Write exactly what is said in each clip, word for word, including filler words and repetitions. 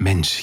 Mensch,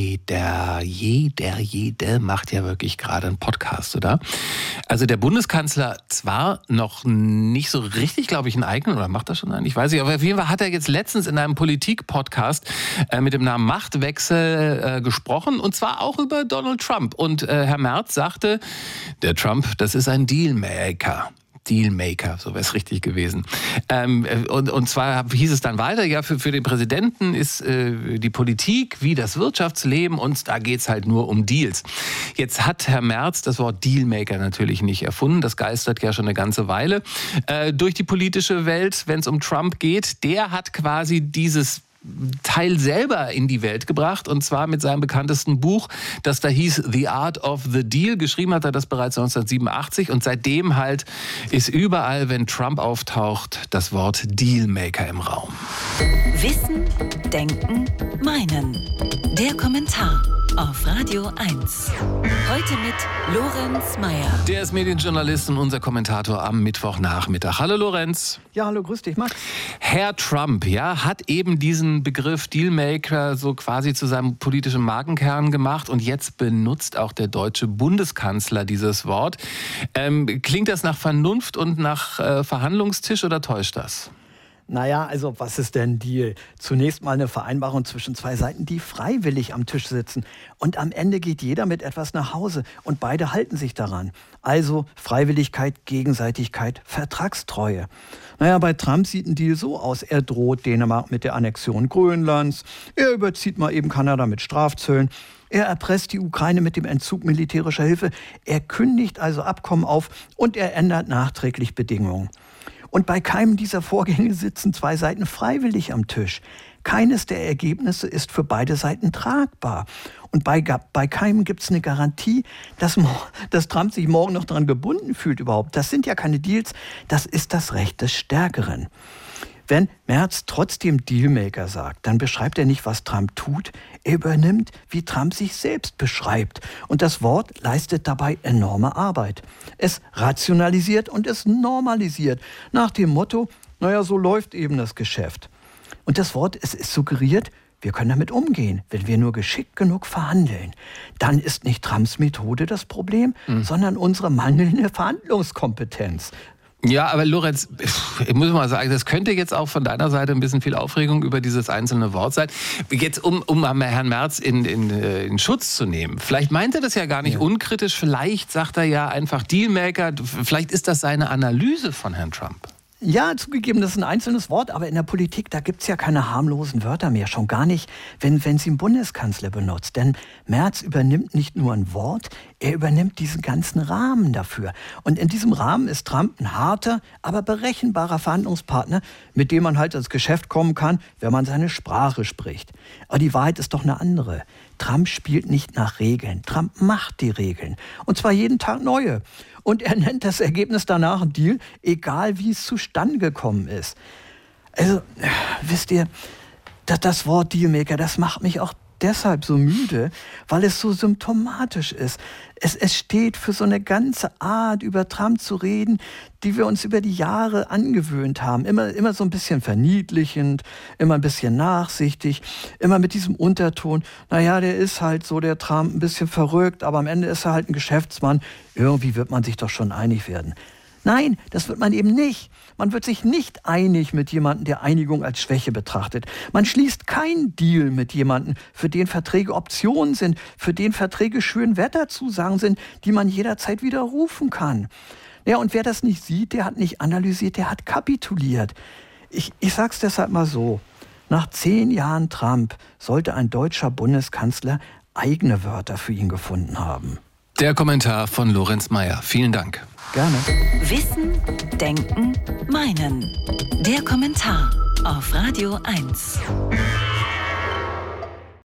jeder, jeder, jede macht ja wirklich gerade einen Podcast, oder? Also der Bundeskanzler zwar noch nicht so richtig, glaube ich, einen eigenen, oder macht das schon einen? Ich weiß nicht, aber auf jeden Fall hat er jetzt letztens in einem Politik-Podcast äh, mit dem Namen Machtwechsel äh, gesprochen, und zwar auch über Donald Trump. Und äh, Herr Merz sagte, der Trump, das ist ein Dealmaker. Dealmaker, so wäre es richtig gewesen. Ähm, und, und zwar hieß es dann weiter, ja, für, für den Präsidenten ist äh, die Politik wie das Wirtschaftsleben, und da geht's halt nur um Deals. Jetzt hat Herr Merz das Wort Dealmaker natürlich nicht erfunden, das geistert ja schon eine ganze Weile äh, durch die politische Welt, wenn es um Trump geht. Der hat quasi dieses Teil selber in die Welt gebracht, und zwar mit seinem bekanntesten Buch, das da hieß The Art of the Deal. Geschrieben hat er das bereits neunzehnhundertsiebenundachtzig, und seitdem halt ist überall, wenn Trump auftaucht, das Wort Dealmaker im Raum. Wissen, Denken, Meinen. Der Kommentar auf Radio eins. Heute mit Lorenz Meyer. Der ist Medienjournalist und unser Kommentator am Mittwochnachmittag. Hallo Lorenz. Ja, hallo, grüß dich, Max. Herr Trump, ja, hat eben diesen Begriff Dealmaker so quasi zu seinem politischen Markenkern gemacht, und jetzt benutzt auch der deutsche Bundeskanzler dieses Wort. Ähm, klingt das nach Vernunft und nach äh, Verhandlungstisch, oder täuscht das? Naja, also was ist denn Deal? Zunächst mal eine Vereinbarung zwischen zwei Seiten, die freiwillig am Tisch sitzen. Und am Ende geht jeder mit etwas nach Hause und beide halten sich daran. Also Freiwilligkeit, Gegenseitigkeit, Vertragstreue. Naja, bei Trump sieht ein Deal so aus. Er droht Dänemark mit der Annexion Grönlands. Er überzieht mal eben Kanada mit Strafzöllen. Er erpresst die Ukraine mit dem Entzug militärischer Hilfe. Er kündigt also Abkommen auf und er ändert nachträglich Bedingungen. Und bei keinem dieser Vorgänge sitzen zwei Seiten freiwillig am Tisch. Keines der Ergebnisse ist für beide Seiten tragbar. Und bei, bei keinem gibt es eine Garantie, dass, dass Trump sich morgen noch daran gebunden fühlt überhaupt. Das sind ja keine Deals, das ist das Recht des Stärkeren. Wenn Merz trotzdem Dealmaker sagt, dann beschreibt er nicht, was Trump tut. Er übernimmt, wie Trump sich selbst beschreibt. Und das Wort leistet dabei enorme Arbeit. Es rationalisiert und es normalisiert. Nach dem Motto, naja, so läuft eben das Geschäft. Und das Wort, es ist suggeriert, wir können damit umgehen, wenn wir nur geschickt genug verhandeln. Dann ist nicht Trumps Methode das Problem, mhm. sondern unsere mangelnde Verhandlungskompetenz. Ja, aber Lorenz, ich muss mal sagen, das könnte jetzt auch von deiner Seite ein bisschen viel Aufregung über dieses einzelne Wort sein. Jetzt, um, um Herrn Merz in, in, in Schutz zu nehmen. Vielleicht meint er das ja gar nicht ja. unkritisch. Vielleicht sagt er ja einfach Dealmaker. Vielleicht ist das seine Analyse von Herrn Trump. Ja, zugegeben, das ist ein einzelnes Wort, aber in der Politik, da gibt's ja keine harmlosen Wörter mehr. Schon gar nicht, wenn, wenn sie einen Bundeskanzler benutzt. Denn Merz übernimmt nicht nur ein Wort, er übernimmt diesen ganzen Rahmen dafür. Und in diesem Rahmen ist Trump ein harter, aber berechenbarer Verhandlungspartner, mit dem man halt ins Geschäft kommen kann, wenn man seine Sprache spricht. Aber die Wahrheit ist doch eine andere. Trump spielt nicht nach Regeln. Trump macht die Regeln. Und zwar jeden Tag neue. Und er nennt das Ergebnis danach ein Deal, egal wie es zustande gekommen ist. Also, wisst ihr, das, das Wort Dealmaker, das macht mich auch deshalb so müde, weil es so symptomatisch ist. Es, es steht für so eine ganze Art, über Trump zu reden, die wir uns über die Jahre angewöhnt haben. Immer, immer so ein bisschen verniedlichend, immer ein bisschen nachsichtig, immer mit diesem Unterton. Naja, der ist halt so, der Trump, ein bisschen verrückt, aber am Ende ist er halt ein Geschäftsmann. Irgendwie wird man sich doch schon einig werden. Nein, das wird man eben nicht. Man wird sich nicht einig mit jemandem, der Einigung als Schwäche betrachtet. Man schließt keinen Deal mit jemandem, für den Verträge Optionen sind, für den Verträge Schönwetterzusagen sind, die man jederzeit widerrufen kann. Ja, und wer das nicht sieht, der hat nicht analysiert, der hat kapituliert. Ich, ich sag's deshalb mal so. Nach zehn Jahren Trump sollte ein deutscher Bundeskanzler eigene Wörter für ihn gefunden haben. Der Kommentar von Lorenz Meyer. Vielen Dank. Gerne. Wissen, Denken, Meinen. Der Kommentar auf Radio eins.